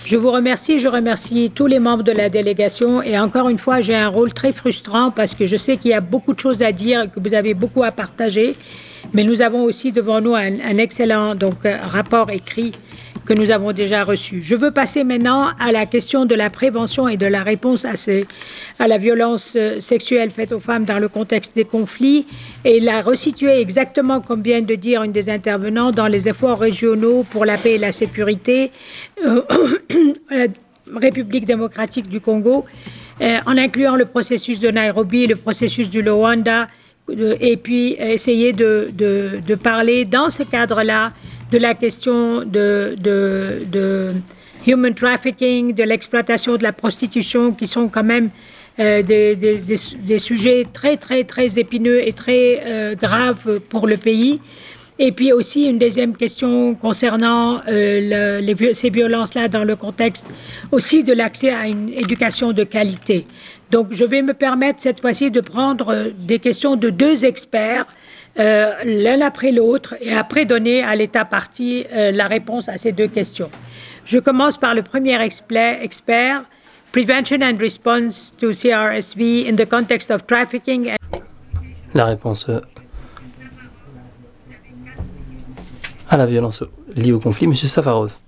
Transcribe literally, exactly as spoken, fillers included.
Je vous remercie, je remercie tous les membres de la délégation et encore une fois, j'ai un rôle très frustrant parce que je sais qu'il y a beaucoup de choses à dire et que vous avez beaucoup à partager, mais nous avons aussi devant nous un, un excellent donc, rapport écrit que nous avons déjà reçu. Je veux passer maintenant à la question de la prévention et de la réponse à, ces, à la violence sexuelle faite aux femmes dans le contexte des conflits et la resituer exactement, comme vient de dire une des intervenants, dans les efforts régionaux pour la paix et la sécurité, euh, la République démocratique du Congo, euh, en incluant le processus de Nairobi, le processus du Luanda, euh, et puis essayer de, de, de parler dans ce cadre-là de la question de, de, de human trafficking, de l'exploitation de la prostitution, qui sont quand même euh, des, des, des, des sujets très, très, très épineux et très euh, graves pour le pays. Et puis aussi une deuxième question concernant euh, le, les, ces violences-là dans le contexte aussi de l'accès à une éducation de qualité. Donc je vais me permettre cette fois-ci de prendre des questions de deux experts, euh, l'un après l'autre, et après donner à l'État partie euh, la réponse à ces deux questions. Je commence par le premier expert, Prevention and Response to C R S V in the context of trafficking. La réponse à la violence liée au conflit, M. Safarov.